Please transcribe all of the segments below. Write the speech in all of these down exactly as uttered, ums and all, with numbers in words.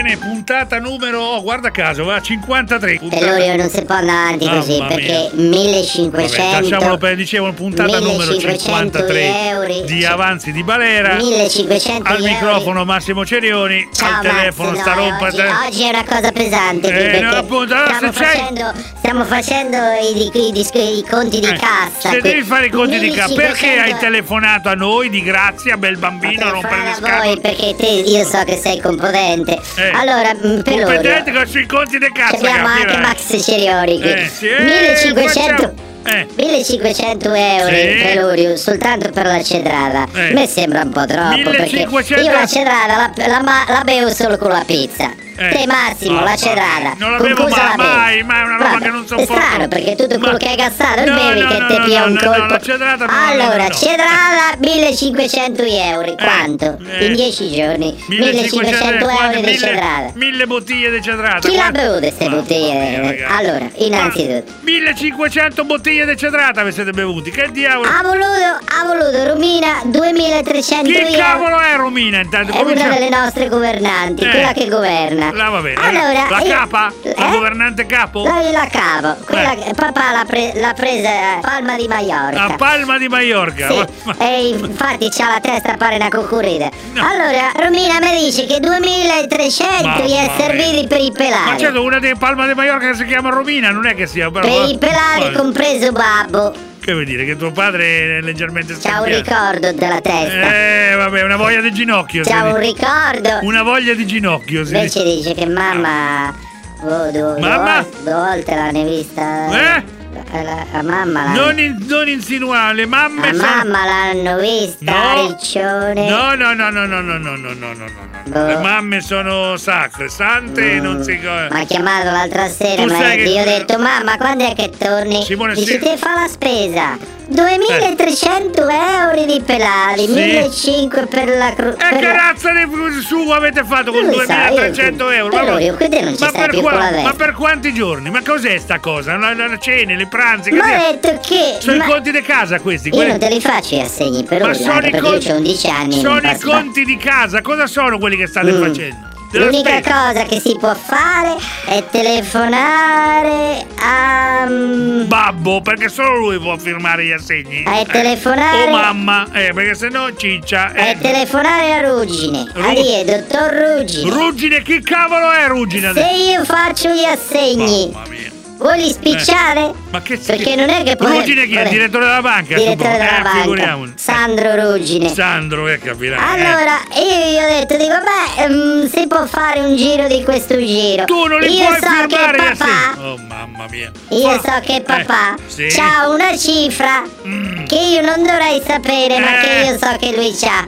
Bene, puntata numero, oh, guarda caso, va cinquantatré. Puntata... Pelorio non si può andare avanti così, Mamma perché mia. millecinquecento. Vabbè, lasciamolo per, dicevo, puntata numero cinquantatré euro, di Avanzi di Balera. millecinquecento Al euro. microfono Massimo Cerioni. Ciao, al telefono Max, sta no, rompa. oggi, oggi è una cosa pesante qui, Eh, perché no, appunto, allora, stiamo, se c'hai- facendo, stiamo facendo i, i, i- i conti di Eh, cassa. Se qui. devi fare i conti di casa, perché hai millecinquecento telefonato a noi di grazia, bel Ho bambino, rompere le telefonato a voi scatole? perché te, io so che sei competente. Eh. Allora, mh, Pelorio, Competente che sui conti di casa. abbiamo anche capirai? Max Cerioni qui. Eh, sì, eh, millecinquecento facciamo- Eh. millecinquecento euro, Sì. Pelorio, soltanto per la cedrata. Eh. A me sembra un po' troppo, millecinquecento perché io la cedrata la, la, ma- la bevo solo con la pizza. Eh. Te Massimo, Ah, la va cedrata. bene. Non la con bevo cosa mai, la bevi? mai, mai, è una roba Vabbè, che non è sopporto. strano, perché tutto quello Ma- che hai gassato il No, bevi no, che no, te no, pia no, un no, colpo. la cedrata no, allora, no, no. cedrata millecinquecento euro. Quanto? eh. In dieci giorni. millecinquecento euro di cedrata. Mille bottiglie di cedrata. Chi l'ha Quanto- bevute queste Mamma bottiglie? mia, ragazzi. Allora, innanzitutto. Ma millecinquecento bottiglie di cedrata avete bevuti, che diavolo? Ha voluto, ha voluto Romina duemilatrecento Chi euro. cavolo è Romina intanto? È una Cominciamo- delle nostre governanti, Eh. quella che governa. La va bene. Allora, la io- capa? La eh? governante capo? La, la capo, quella Eh. che papà l'ha, pre- l'ha presa a Palma di Maiorca. A Palma di Maiorca. Sì, Ma- ma- e infatti c'ha la testa pare una cucurita. No. Allora, Romina mi dice che duemilatrecento gli è Mamma serviti mia. per i Ma pelari. certo, una dei Palma di Maiorca che si chiama Romina, non è che sia però. Per i pelari, Ma- compreso Babbo. Che vuol dire? Che tuo padre è leggermente C'ha un scambiato? ricordo della testa. Eh, vabbè, una voglia di ginocchio. si C'ha un dice. ricordo. Una voglia di ginocchio, si dice. Invece dice che mamma. Oh, due, Mamma? due, due volte l'hanno vista. Eh? La, la- la mamma l'hanno. Non, in, non insinuare, le mamme La sono... mamma l'hanno vista, No. riccione. No, no, no, no, no, no, no, no, no, no, no. Boh. Le mamme sono sacre, sante e Mm. non si... Mi ha chiamato l'altra sera, Tu ma sai che- io ho detto mamma quando è che torni? Simone, Dice sì. te fa la spesa. duemilatrecento euro di pelari, Sì. millecinquecento per la cru- E per che la- razza di su avete fatto con Non lo so, duemilatrecento io- euro? però Ma- io qui te non ci ma stai per più qua- con la testa. Ma per quanti giorni? Ma cos'è sta cosa? La, la, la cene, le pranzi? Che Ma dia- ho detto che Sono ma- i conti di casa questi? io quelli- non te li faccio gli assegni per Ma ora, sono anche i perché conti... io ho undici anni. Sono non i posso conti di casa, cosa sono quelli che state Mm. facendo? Della L'unica spesa. cosa che si può fare è telefonare a... mm, Babbo, perché solo lui può firmare gli assegni. Eh, Eh. telefonare- O mamma, eh, perché sennò ciccia. è Eh. telefonare a Ruggine. Ru- A dire, dottor Ruggine. Ruggine, chi cavolo è Ruggine? Se io faccio gli assegni, Mamma mia. vuoi li spicciare? Ma che Perché non è che poi... Ruggine chi è? Il direttore della banca? Direttore suppongo. della eh, banca. figuriamoci. Sandro Ruggine. Sandro, eh, capirai. eh. Allora, io gli ho detto, dico, beh, mm, si può fare un giro di questo giro. Tu non li io puoi so firmare che gli assegni. papà, Oh, mamma mia. io Fa- so che papà eh, sì. c'ha una cifra Mm. che io non dovrei sapere, ma Eh. che io so che lui c'ha.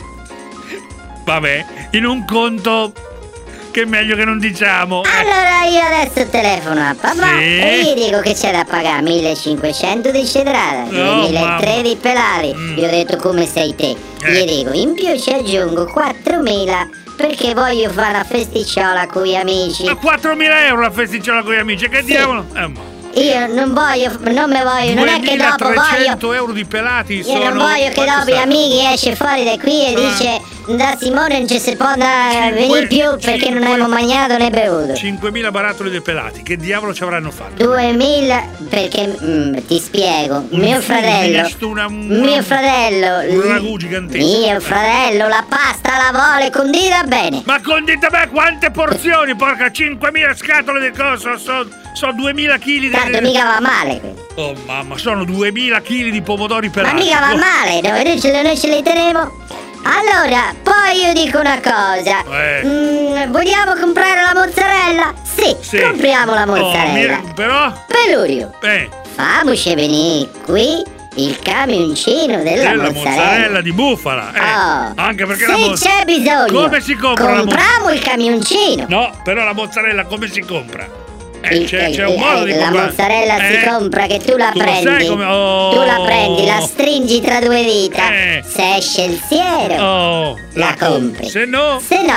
Vabbè, in un conto che è meglio che non diciamo. eh. Allora io adesso telefono a papà Sì. e gli dico che c'è da pagare millecinquecento di cedrata, duemilatré mamma. di pelari. Mm. Gli ho detto come sei te. Eh. Gli dico in più ci aggiungo quattromila perché voglio fare una festicciola con gli amici. Ma quattromila euro la festiciola con gli amici, che Sì. diavolo? Eh, ma. Io non voglio, non me voglio, non è che dopo voglio. duemilatrecento euro di pelati Io sono... non voglio che quanto dopo gli sta? amici esce fuori da qui e Ah. dice da Simone non ci si può andare a Cinque- venire più perché non cinque- abbiamo mangiato né bevuto. cinquemila barattoli di pelati, che diavolo ci avranno fatto? duemila perché mm, ti spiego, mio fratello, minesto- una- una- mio fratello, un ragù gigantesco. mio fratello la pasta la vuole condita bene. Ma condite me quante porzioni, porca, cinquemila scatole di cosa, so, so duemila chili di... Tanto mica va male qui. Oh mamma, sono duemila chili di pomodori pelati. Ma mica va Oh, male, noi, noi ce, noi ce li teniamo. Allora, poi io dico una cosa. Eh. Mm, vogliamo comprare la mozzarella? Sì, sì. compriamo la Oh, mozzarella. mi- però... Pelurio, Eh, famoci venire qui il camioncino della, della mozzarella. mozzarella di bufala. Eh, Oh, anche perché se la mo- c'è bisogno, Come si compra la mozzarella? compriamo il camioncino. No, però la mozzarella come si compra? Eh, Il- c'è, il- c'è un modo eh, di la comprare. mozzarella si Eh, compra che tu la tu lo sai prendi. come- oh. Tu la prendi, la stringi tra due dita. Eh. Se esce il siero, Oh, la compri. Se no... Se no,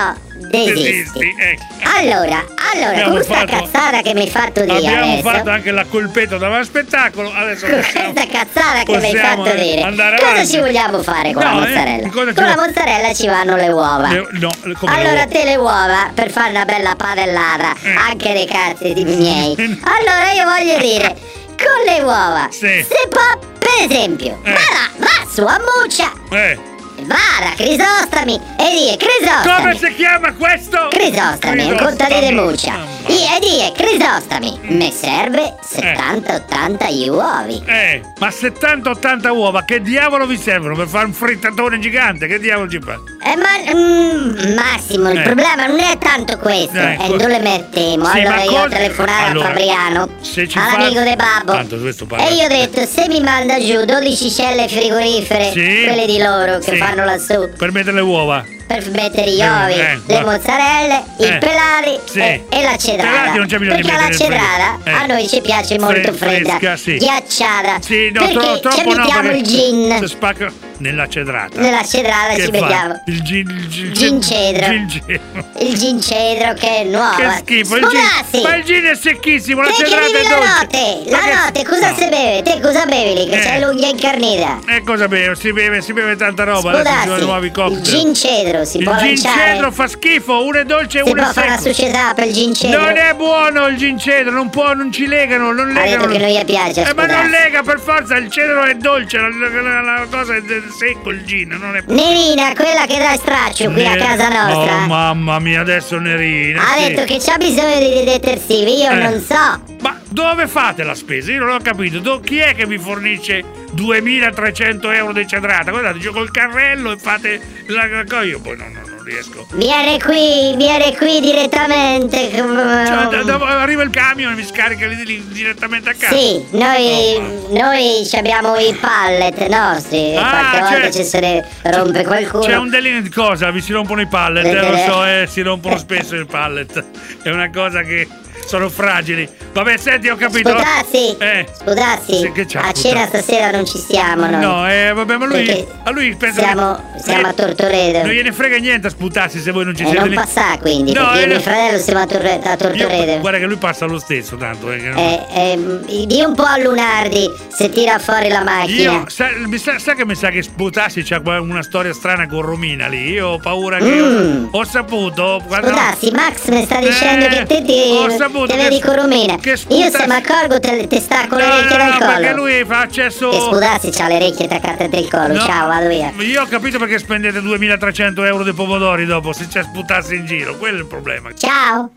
Desisti. Desisti, ecco. Allora, allora, Abbiamo con sta fatto- cazzata che mi hai fatto dire Abbiamo adesso, fatto anche la colpetto davanti al spettacolo, adesso con possiamo, questa cazzata che mi hai possiamo, fatto eh, dire, andare cosa avanti. ci vogliamo fare con No, la eh, mozzarella? cosa ci Con la vuoi- mozzarella ci vanno le uova. Le- no, come le Allora uova? te le uova per fare una bella padellata, Eh. anche dei cazzi di miei. Allora io voglio dire, con le uova, Sì. se può, per esempio, Eh. va là, va su a Muccia, Eh, va da Crisostami e dire Crisostami. come si chiama questo? Crisostami, un contadino di Muccia. Mamma. E dire Crisostami, mi serve settanta ottanta uovi. Eh, ma settanta ottanta uova, che diavolo vi servono per fare un frittatone gigante? Che diavolo ci fa? Eh, ma mm, Massimo, il Eh. problema non è tanto questo, Eh, è co- dove le mettiamo. Sì, allora ma io cosa- ho telefonato allora, a Fabriano, se ci all'amico fa- di Babbo. Tanto questo parla- E io ho detto, se mi manda giù dodici celle frigorifere, Sì. quelle di loro che Sì. fanno lassù, Per mettere le uova. per mettere gli Eh, ovi, eh, le ma- mozzarelle, i Eh, pelati sì. e, e la cedrata. Pelati non c'è bisogno di Perché la mettere il cedrata freddo. Eh. a noi ci piace molto Fre- fredda, fresca, sì. ghiacciata. Sì, no, perché tro- ci troppo no, mettiamo perché il gin. si spacca nella cedrata. Nella cedrata Che ci fa? mettiamo Il gin, il gin, Gin cedro. Gin cedro. il gin cedro che è nuovo. Che schifo, il Scusassi, gin. Ma il gin è secchissimo, la te che cedrata bevi è la dolce. notte, Ma la che- notte cosa no. si beve? Te cosa bevi lì? Che Eh. c'hai l'unghia incarnita. E cosa beve? Si beve, si beve tanta roba, adesso ci sono Scusassi, nuovi cocktail. il gin cedro si Il può gin lanciare? cedro fa schifo, uno è dolce e Si uno può è fare una secco. società per il gin cedro? Non è buono il gin cedro, non può, non ci legano, non Ha legano. detto che non gli piace, Eh, ma non scusassi. lega per forza, il cedro è dolce, la, la- la cosa è è secco il gin, non è Nerina, quella che dà straccio qui a Ne- casa nostra. Oh mamma mia, adesso Nerina. ha sì. detto che c'ha bisogno di detersivi, io Eh. non so. Ma dove fate la spesa? Io non ho capito. Do- chi è che vi fornisce duemilatrecento euro di cedrata? Guardate, gioco col carrello e fate la la cosa. Io poi non, non- non riesco. Viene qui, viene qui direttamente. Cioè, da- da- arriva il camion e mi scarica lì, lì direttamente a casa. Sì, noi, Oh, noi ci abbiamo i pallet nostri, e Ah, qualche cioè- volta ci se ne rompe qualcuno. C'è un delirio di cosa? Vi si rompono i pallet, eh, Perché- lo so, eh, si rompono spesso i pallet. È una cosa che sono fragili. Vabbè, senti, ho capito. Spudazzi, Eh. Spudazzi, Sì, che c'ha, a Spudazzi? cena stasera non ci siamo noi. No, eh, vabbè, ma lui. Perché A lui pensa siamo, che- siamo a Tortoredo. Non gliene frega niente a sputarsi se voi non ci E siete non lì. passa quindi, No, perché io eh, e mio no. fratello siamo a, Torre- a Io- Tortoredo. guarda che lui passa lo stesso, tanto. Eh, che non- Eh, ehm, di un po' a Lunardi se tira fuori la macchina. Io, sa, mi sa, sa che mi sa che Sputassi c'ha qua una storia strana con Romina lì. Io ho paura che. Mm. Ho, ho saputo. Quando, Spudazzi, Max mi sta dicendo Eh, che te ti, ho saputo te che- vedi con Romina. che Io Spudazzi- se mi accorgo te, te stacco le No, orecchie no, dal no, collo. perché lui fa accesso. E Spudazzi c'ha le orecchie attaccate del collo. No, Ciao, vado via. Io ho capito perché spendete duemilatrecento euro di pomodori dopo se c'è Sputassi in giro. Quello è il problema. Ciao.